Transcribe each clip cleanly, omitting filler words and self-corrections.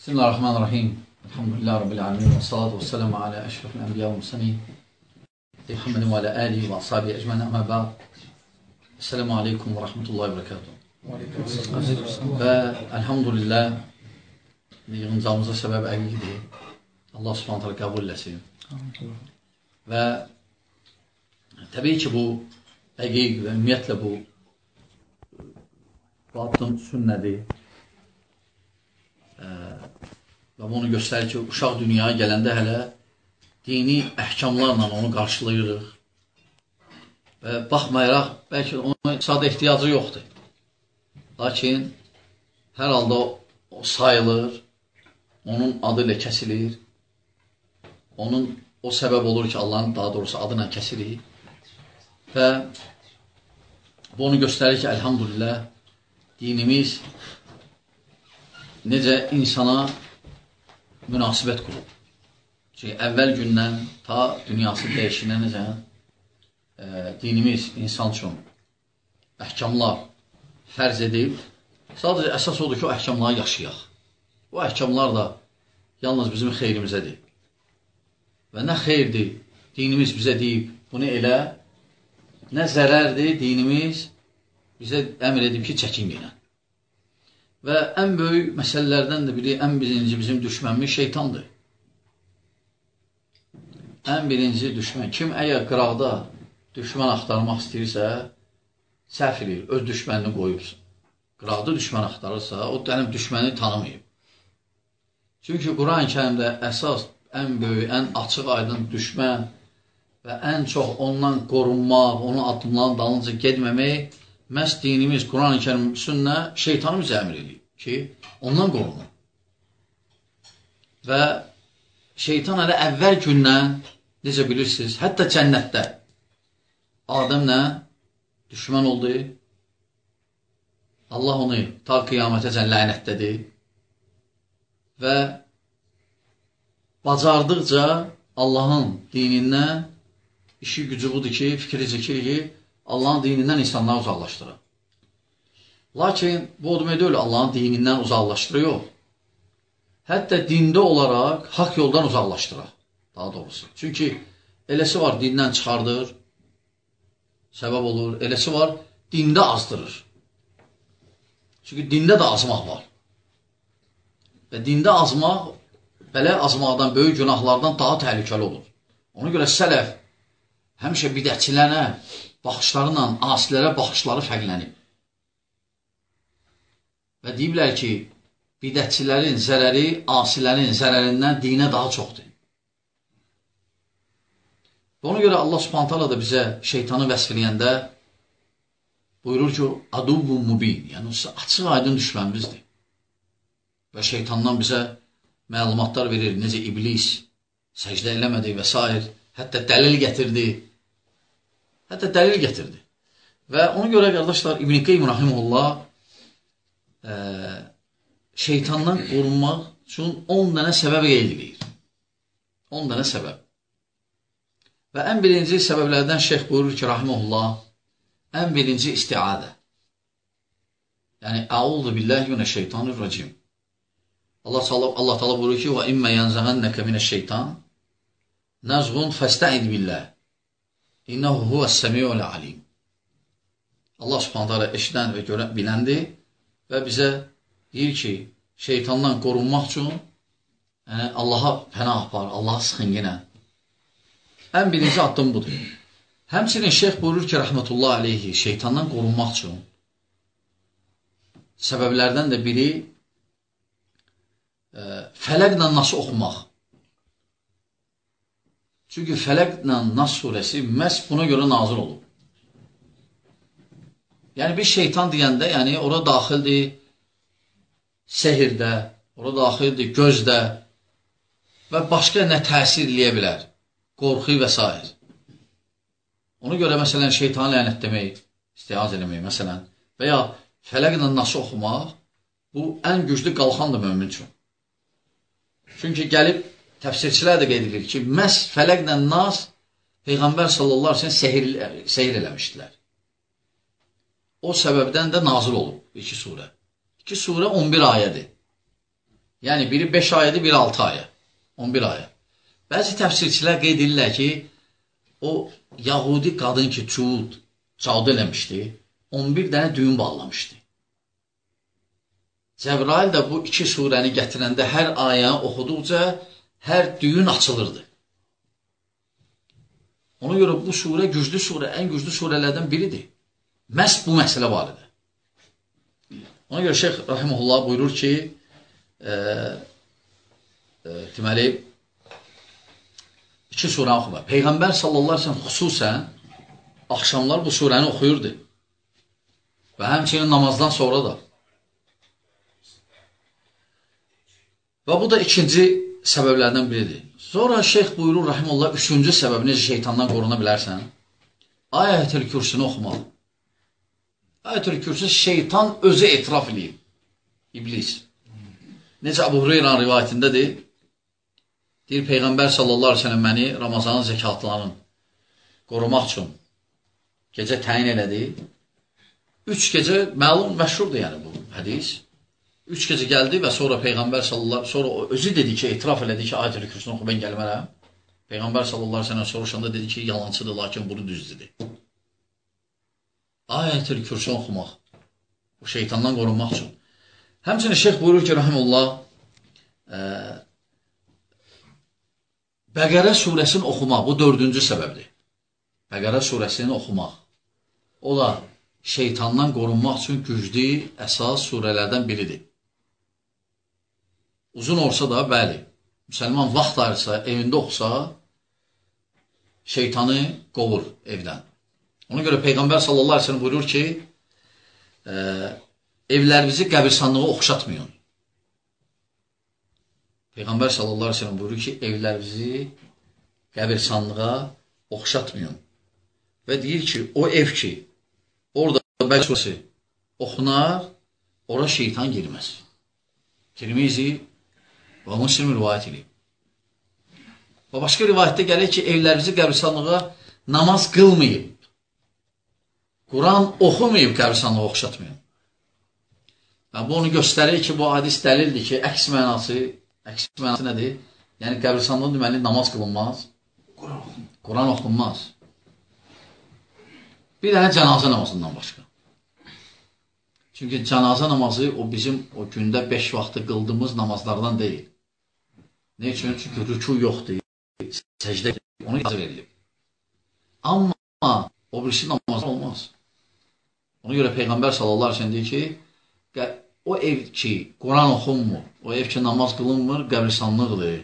Bismillahirrahmanirrahim. Elhamdülillahi Rabbil alemin. Ve salatu ve selamu ala eşrefil enbiya ve mursalin. Muhammedin ve ala alihi ve ashabihi ecmaîn amma ba'd. Esselamu aleyküm ve rahmetullahi ve berekatuhu. Və elhamdülillah yığıncamıza səbəb əqiqdir. Allah subhanahu ta'ala qəbul eləsin. Və təbii ki, bu əqiq və ümumiyyətlə bu addım sünnədir. Və bunu göstərir ki, uşaq dünyaya gələndə hələ dini əhkamlarla onu qarşılayırıq. Və baxmayaraq, bəlkə onun sadə ehtiyacı yoxdur. Lakin, hər halda o sayılır, onun adı ilə kəsilir, o səbəb olur ki, Allahın daha doğrusu adına kəsilir. Və bu onu göstərir ki, elhamdülillah, dinimiz necə insana münasibət qurub. Çünki əvvəl gündən ta dünyası dəyişinə necə dinimiz insan üçün əhkamlar fərz edib. Sadəcə əsas odur ki, o əhkamları yaşayaq. O əhkamlar da yalnız bizim xeyrimizədir. Və nə xeyirdir, dinimiz bizə deyib, bunu elə, nə zərərdir, dinimiz bizə əmr edib ki, çəkinməyən. Və ən böyük məsələlərdən də biri, ən birinci bizim düşmənimiz şeytandır. Ən birinci düşmən. Kim əgər qıraqda düşmən axtarmaq istəyirsə, səhv edir, öz düşmənini qoyursun. Qıraqda düşmən axtarırsa, o dənib düşməni tanımayıb. Çünki Quran-ı Kərimdə əsas, ən böyük, ən açıq aydın düşmən və ən çox ondan qorunmaq, onun addımlarının dalınca gedməmək, məhz dinimiz, Quran-ı Kərim, sünnə şeytanı bizə əmr edir ki, ondan qorunur. Və şeytan hələ əvvəl gündən, necə bilirsiniz, hətta cənnətdə Adəmlə düşmən oldu. Allah onu ta qiyamətəcən lənətlədi. Və bacardıqca Allahın dinindən işi gücü budur ki, fikri zikir ki, Allahın dinindən insanları uzaqlaşdırır. Lakin bu o demək deyil, Allahın dinindən uzaqlaşdırır, yox. Hətta dində olaraq haqq yoldan uzaqlaşdırır, daha doğrusu. Çünki eləsi var, dindən çıxardır, səbəb olur, eləsi var, dində azdırır. Çünki dində də azmaq var. Və dində azmaq, belə azmaqdan, böyük günahlardan daha təhlükəli olur. Ona görə sələf həmişə bidətçilərə, baxışlarla asilərə baxışları fərqlənib. Və deyiblər ki, bidətçilərin zərəri asilərin zərərindən dinə daha çoxdur. Ona görə Allah Subhanahu taala da bizə şeytanı vəsf eləyəndə buyurur ki, aduvvun mubin, yəni açıq aydın düşmənimizdir. Və şeytandan bizə məlumatlar verir, necə iblis səcdə eləmədi və s. Hətta dəlil gətirdi. Və ona görə, qardaşlar, İbn-i Qeym rahimehullah şeytandan qorunmaq üçün 10 dənə səbəb qeyd edir. 10 dənə səbəb. Və ən birinci səbəblərdən şeyx buyurur ki, rahimehullah, ən birinci istiadə. Yəni, əuzu billahi minəşşeytanirracim. Allah Teala buyurur ki, və immə yanzəğənnəkə minəşşeytan nəzğun fəstəid billah. İnnəhu huvəs-səmi'ul alim. Allah Subhanahu taala eşidən və görən biləndir və bizə deyir ki, şeytandan qorunmaq üçün Allaha pənah apar, Allaha sıxın yenə. Ən birinci addım budur. Həmçinin şeyx buyurur ki, rəhmətullah aleyhi, şeytandan qorunmaq üçün səbəblərdən də biri Fələqlə Nas oxumaq. Çünki Fələqlə Nas surəsi məhz buna görə nazil olub. Yəni, bir şeytan deyəndə, yəni, ora daxildir sehirdə, ora daxildir gözdə və başqa nə təsir eləyə bilər, qorxu və s. Ona görə, məsələn, şeytanı lənətləmək, istihaz eləmək, məsələn, və ya Fələqlə Nası oxumaq, bu ən güclü qalxandır mömin üçün. Çünki gəlib, təfsirçilər də qeyd edir ki, məhz Fələqlə Nas Peyğəmbər sallallahu aleyhi ve sellem sehir eləmişdilər. O səbəbdən də nazil olub 2 surə. 2 surə 11 ayədir. Yəni, biri 5 ayədir, biri 6 ayə. 11 ayə. Bəzi təfsirçilər qeyd edirlər ki, o Yahudi qadın ki, cavd eləmişdi, 11 dənə düyün bağlamışdı. Cəbrail də bu 2 surəni gətirəndə hər ayə oxuduqca hər düyün açılırdı. Ona görə bu surə güclü surə, ən güclü surələrdən biridir. Məhz bu məsələ barədə. Ona görə Şeyx Rahimullah buyurur ki, deməli, 2 surəni oxuma. Peyğəmbər sallallahu aleyhi ve sellem xüsusən axşamlar bu surəni oxuyurdu. Və həmçinin namazdan sonra da. Və bu da ikinci səbəblərdən biridir. Sonra Şeyx buyurur, Rahimullah, 3-cü səbəb necə şeytandan qoruna bilərsən? Ayət-ül Kürsünü oxumaq. Ayət-ül Kürsü şeytan özü etiraf edib. İblis. Necə Əbu Hüreyrənin rivayətindədir? Deyir, Peyğəmbər sallallahu aleyhi ve sellem məni Ramazanın zəkatlarını qorumaq üçün gecə təyin elədi. 3 gecə, məlum, məşhurdur yəni bu hədis. 3 gecə gəldi və sonra Peyğəmbər sallallahu aleyhi ve sellem, sonra o özü dedi ki, etiraf elədi ki, Ayət-ül Kürsünü oxu, mən gəlmərəm. Peyğəmbər sallallahu aleyhi ve sellem soruşanda dedi ki, yalancıdır, lakin bunu düz dedi. Ayət-ül Kürsünü oxumaq, bu şeytandan qorunmaq üçün. Həmçinin Şeyx buyurur ki, Rahimullah, Bəqərə surəsini oxumaq, bu 4-cü səbəbdir. Bəqərə surəsini oxumaq. O da şeytandan qorunmaq üçün güclü əsas surələrdən biridir. Uzun olsa da, bəli, müsəlman vaxt ayırsa, evində oxusa, şeytanı qovur evdən. Ona görə Peyğəmbər sallallahu aleyhi ve sellem buyurur ki, evlərinizi qəbirstanlığa oxşatmayın. Peyğəmbər sallallahu aleyhi ve sellem buyurur ki, evlərinizi qəbirstanlığa oxşatmayın. Və deyir ki, o ev ki, orada Bəqərə surəsi oxunar, ora şeytan girməz. Tirmizi və Müslim rivayət edib. Və başqa rivayətdə gəlir ki, evlərinizi qəbirstanlığa namaz qılmayıb, Quran oxumayıb qəbirstanlığa oxşatmayın. Və bu onu göstərir ki, bu hadis dəlildir ki, əks mənası nədir? Yəni, qəbirstanlığa deməli namaz qılınmaz, Quran oxunmaz. Bir dənə cənazə namazından başqa. Çünki cənazə namazı o bizim o gündə 5 vaxtı qıldığımız namazlardan deyil. Ne üçün? Çünki rükû yoxdur, səcdə onu icazə verilir. Amma o birisi namaz olmaz. Ona görə Peyğəmbər sallallahu aleyhi ve sellem deyir ki, o ev ki, Quran oxunmur, o ev ki, namaz qılınmır, qəbirstanlıqdır.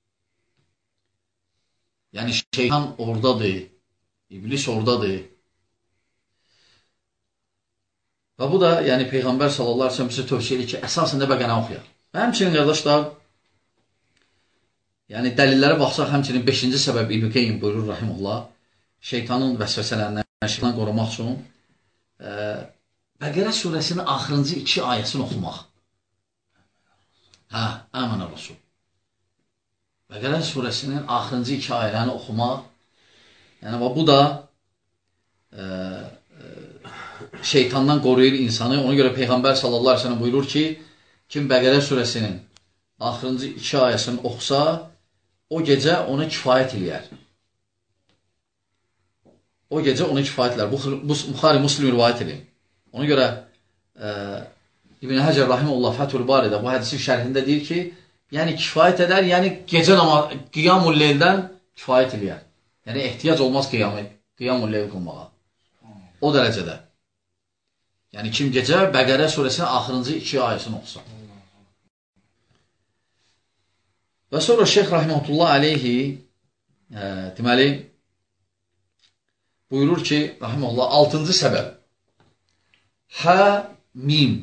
Yəni, şeytan oradadır, iblis oradadır. Və bu da, yəni, Peyğəmbər sallallahu aleyhi ve sellem bizə tövsiyə edir ki, əsasında Bəqərə oxuyaq. Və həmçinin, qardaşlar, yəni, dəlillərə baxsaq, həmçinin 5-ci səbəb İbn Qeyyim buyurur, Rahimullah, şeytanın vəsvəsələrindən, şeytandan qorumaq üçün Bəqərə surəsinin axırıncı 2 ayəsini oxumaq. Əmənə Rasul. Bəqərə surəsinin axırıncı 2 ayələrini oxumaq. Yəni, bu da şeytandan qoruyur insanı. Ona görə Peyğəmbər sallallahu aleyhi ve sellem buyurur ki, kim Bəqərə surəsinin axırıncı 2 ayəsini oxusa, o gecə ona kifayət eləyər. O gecə ona kifayət eləyər. Bu Buxari Müslim rivayət edir. Ona görə İbn Həcər Rahimullah Fəthül Baridə bu hədisin şərhində deyir ki, yəni kifayət edər, yəni gecə namazı, qiyamul leyldən kifayət eləyər. Yəni ehtiyac olmaz qiyamul leyl qılmağa. O dərəcədə. Yəni kim gecə Bəqərə surəsinin axırıncı 2 ayəsini oxusa. Və sonra Şeyx Rahiməhullah aleyhi deməli buyurur ki, Rahiməhullah 6-cı səbəb Həmim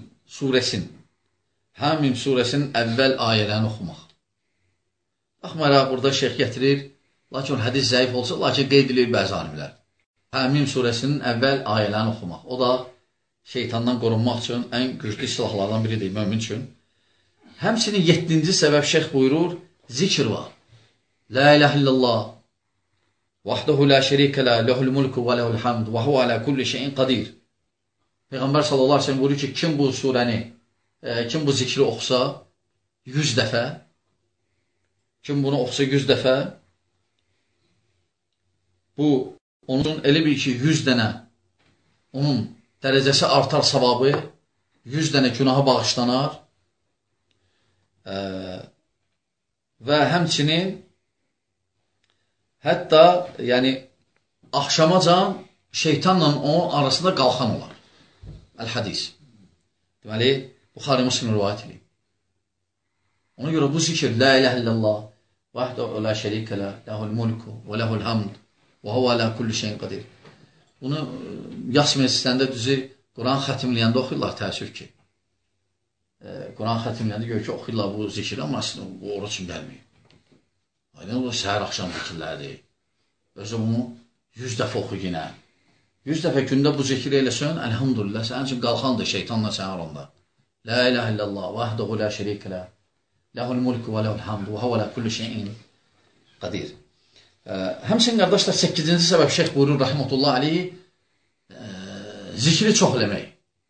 surəsinin əvvəl ayələrini oxumaq. Baxmayaraq, burada şeyx gətirir, lakin hədis zəif olsa, lakin qeyd edilir bəzi alimlər. Həmim surəsinin əvvəl ayələrini oxumaq. O da şeytandan qorunmaq üçün ən güclü silahlardan biridir mömin üçün. Həmçinin 7-ci səbəb şeyx buyurur, zikr var. La ilahe illallah, vahdahu la şerikə la, lehul mulku və lehul hamd, və huve ala kulli şeyin qadir. Peyğəmbər sallallahu aleyhi ve sellem buyurur ki, kim bu surəni, kim bu zikri oxusa, 100 dəfə, kim bunu oxusa 100 dəfə, bu, onun elə bir ki, 100 dənə, onun dərəcəsi artar savabı, 100 dənə günaha bağışlanar və həmçinin hətta, yəni, axşamacan şeytanla onun arasında qalxan olar. Əl-Hədis. Deməli, Buxari Müslim rivayət edir. Ona görə bu zikir, La ilahe illallah, vahdehu la şerike ləh, lehul mulku və lehul hamd və huve ala kulli şeyin qadir. Bunu yas meclislərində düzü Quran xətimləyəndə oxuyurlar, təəssüf ki. Quran xətimləyəndə gör ki, oxuyurlar bu zikri, amma aslında bu oruç üçün gəlməyib. Aydın, bu səhər axşam zikirlərdir. Özü bunu 100 dəfə oxu yenə. 100 dəfə gündə bu zikri eləsən, əlhamdülillah, sənin üçün qalxandır şeytanla sənin aranda. La ilahe illallah, vahdehu la şerike ləh, lehul mulku və lehul hamd və huve ala kulli şeyin qadir. Həmçinin qardaşlar 8-ci səbəb şeyx buyurur rəhmətullah aleyhi, zikri çox eləmək.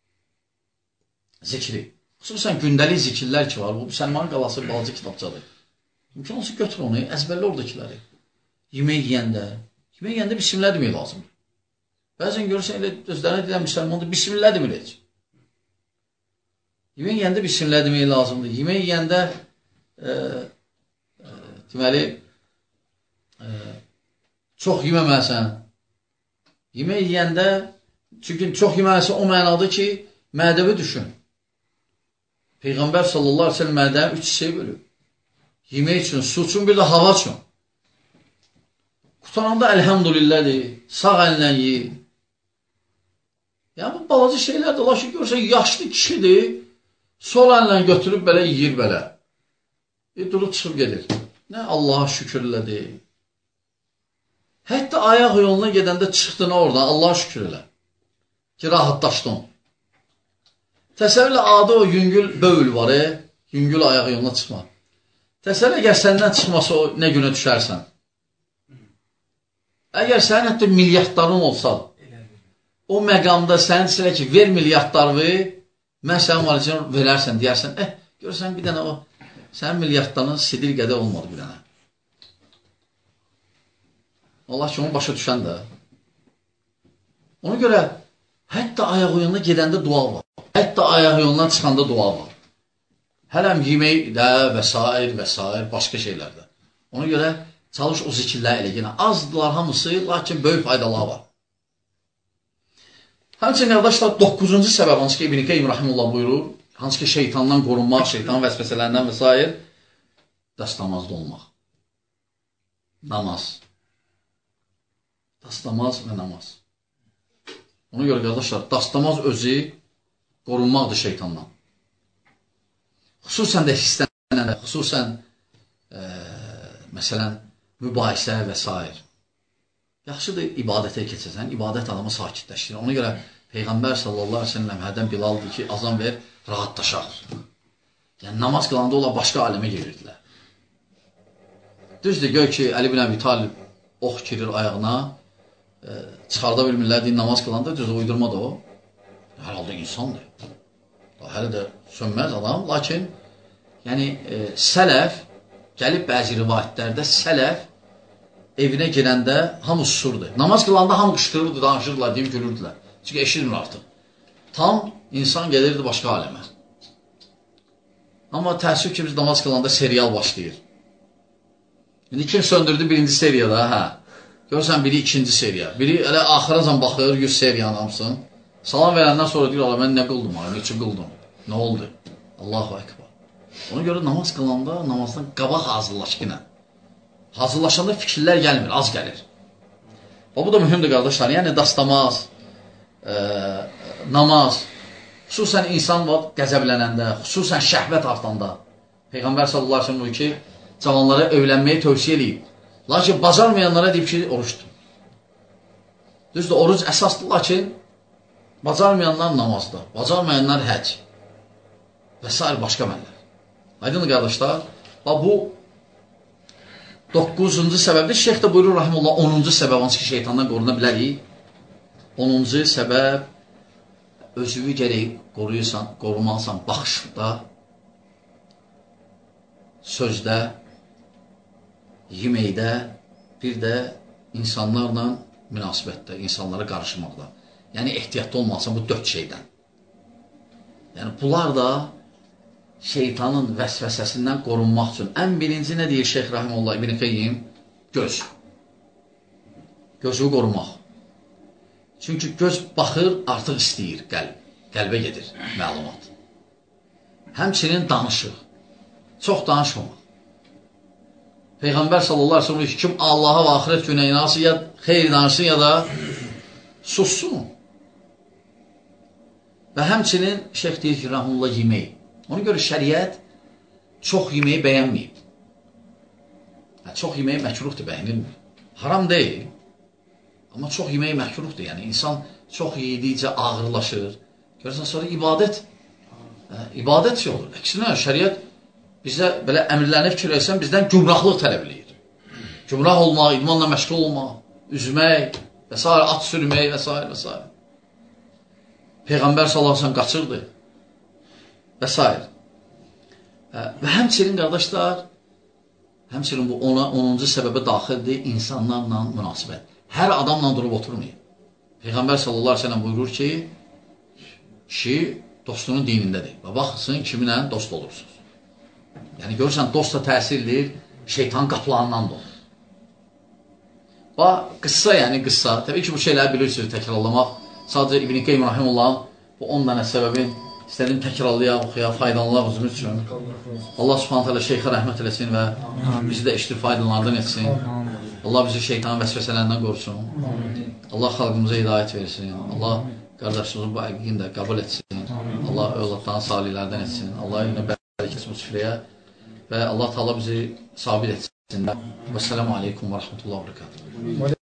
Zikri. Xüsusən gündəlik zikirlər ki var, bu Səlman qalası balaca kitabçadır. Mümkün olsa götür onu, əzbərlə oradakiləri. Yemək yeyəndə bismillah demək lazımdır. Bəzən görürsən, elə özlərinə deyilən müsəlmandır, bismillah demir heç. Yemək yeyəndə bismillah demək lazımdır. Yemək yeyəndə deməli, çox yeməməlisən. Yemək yeyəndə, çünki çox yeməlisən o mənadır ki, mədəvi düşün. Peyğəmbər sallallahu aleyhi ve sellem mədəni 3 hissəyə bölüb. Yemək üçün, su üçün, bir də hava üçün. Qutananda əlhamdülillahdir, sağ əllə yeyir. Yəni, bu balaca şeylərdir. Allah ki, görürsən, yaşlı kişidir, sol əllə götürüb belə yiyir belə. Durub çıxıb gedir. Nə Allaha şükürlədir. Hətta ayaq yoluna gedəndə çıxdın oradan, Allaha şükür elə. Ki, rahatlaşdın. Təsəvvürlə adı o yüngül böyül var, yüngül ayaq yoluna çıxma. Təsəvvürlə, əgər səndən çıxmasa o nə günə düşərsən. Əgər sənin hətta milyardların olsa, o məqamda sənin istəyirlər ki, ver milyardlarını, mən sənin valicini verərsən, deyərsən, görürsən bir dənə o, sənin milyardların sidir qədər olmadı bir dənə. Allah ki, onu başa düşən də. Ona görə, hətta ayaq yoluna gedəndə dua var. Hətta ayaq yolundan çıxanda dua var. Hələm yeməkdə və s. başqa şeylərdə. Ona görə, çalış o zikirlər elə yenə. Azdılar hamısı, lakin böyük faydalar var. Həmçinin, qardaşlar, 9-cu səbəb, hansı ki, İbn-i Qeym Rahimullah buyurur, hansı ki, şeytandan qorunmaq, şeytan vəsvəsələrindən və s. Dəstəmazda olmaq. Namaz. Dastamaz və namaz. Ona görə, qardaşlar, dastamaz özü qorunmaqdır şeytandan. Xüsusən də hissənənə, xüsusən məsələn, mübahisə və s. Yaxşıdır, ibadətə keçəsən, ibadət adamı sakitləşdirir. Ona görə Peyğəmbər sallallahu aleyhi ve sellem hərdən Bilaldır ki, azan ver, rahatlaşaq. Yəni, namaz qılanda ola başqa aləmə gelirdilər. Düzdür, gör ki, Əli bin Əbi Talib ox girir ayağına, çıxarda bilmirlər, deyir, namaz qılanda, düzdür, uydurma da o. Hər halda insandır. Hələ də sönməz adam, lakin yəni, sələf, gəlib bəzi rivayətlərdə sələf evinə girəndə hamı susurdu. Namaz qılanda hamı qışqırırdı, danışırdılar, deyib gülürdülər. Çünki eşitmir artıq. Tam insan gəlirdi başqa aləmə. Amma təəssüf ki, biz namaz qılanda serial başlayır. İndi kim söndürdü birinci seriyada, hə? Görürsən, biri ikinci seriya. Biri elə axıracan baxır, 100 seriyanın hamısın. Salam verəndən sonra deyir, Allah, mən nə qıldım, neçə qıldım, nə oldu? Allahu Ekber. Ona görə namaz qılanda, namazdan qabaq hazırlaşqına. Hazırlaşanda fikirlər gəlmir, az gəlir. Bu da mühümdür, qardaşlar. Yəni, dastamaz, namaz, xüsusən insan var qəzəblənəndə, xüsusən şəhvət artanda. Peyğəmbər sallallahu aleyhi ve sellem ki, cavanlara evlənməyi tövsiyə edib. Lakin bacarmayanlara deyib ki, oruçdur. Düzdür, oruc əsasdır, lakin bacarmayanlar namazda, bacarmayanlar həc və s. başqa mənlər. Aydın qardaşlar, bu 9-cu səbəbdir. Şeyx də buyurur, rahimullah, 10-cu səbəb, hansı ki, şeytandan qoruna bilərik. 10-cu səbəb, özünü gərək qoruyursan, qorumalısan baxışda. sözdə, yeməkdə, bir də insanlarla münasibətdə, insanlara qarışmaqda. Yəni, ehtiyatlı olmalısan bu 4 şeydən. Yəni, bunlar da şeytanın vəsvəsəsindən qorunmaq üçün. Ən birinci nə deyir Şeyx Rahimullah İbn Qeyyim? Göz. Gözü qorumaq. Çünki göz baxır, artıq istəyir qəlb. Qəlbə gedir məlumat. Həmçinin danışıq. Çox danışmamaq. Peyğəmbər sallallahu aleyhi ve sellem kim Allaha və axirət günə inansın, ya xeyr danışsın, ya da sussun. Və həmçinin şeyx deyir ki, Rahimullah yemək. Ona görə şəriət çox yeməyi bəyənməyib. Çox yeməyi məkruhdur, bəyənilmir. Haram deyil. Amma çox yeməyi məkruhdur. Yəni, insan çox yedikcə ağırlaşır. Görürsən, sonra ibadət şey olur. Əksinə, şəriət bizə belə əmirlərini fikir etsən, bizdən gümrahlıq tələb edir. Gümrah olmaq, idmanla məşğul olmaq, üzmək və s. at sürmək və s. və s. Peyğəmbər sallallahu aleyhi ve sellem qaçırdı və s. Və həmçinin, qardaşlar, həmçinin bu 10-cu səbəbə daxildir insanlarla münasibət. Hər adamla durub oturmayın. Peyğəmbər sallallahu aleyhi ve sellem buyurur ki, kişi dostunun dinindədir və baxsın kiminlə dost olursunuz. Yəni, görürsən, dost da təsirlir, şeytan qapılarından da olur. Qıssa, yəni qıssa. Təbii ki, bu şeyləri bilirsiniz, təkrarlamaq. Sadəcə İbn Qeym Rahimullah bu 10 dənə səbəbin istədim təkrarlayaq, oxuyaq, faydalanaq özümüz üçün. Allah subhanət hələ şeyxə rəhmət eləsin və bizi də işdir faydalardan etsin. Allah bizi şeytanın vəsvəsələrindən qorusun. Allah xalqımıza hidayət versin. Allah qardaşımızın bu əqiqini də qəbul etsin. Allah övladlarını salihlərdən etsin. Allah yine bərəkət bu süfrəyə və Allah Teala bizi sabit etsin. Vəssalamu aleykum və rəhmətullah və bərəkatuhu.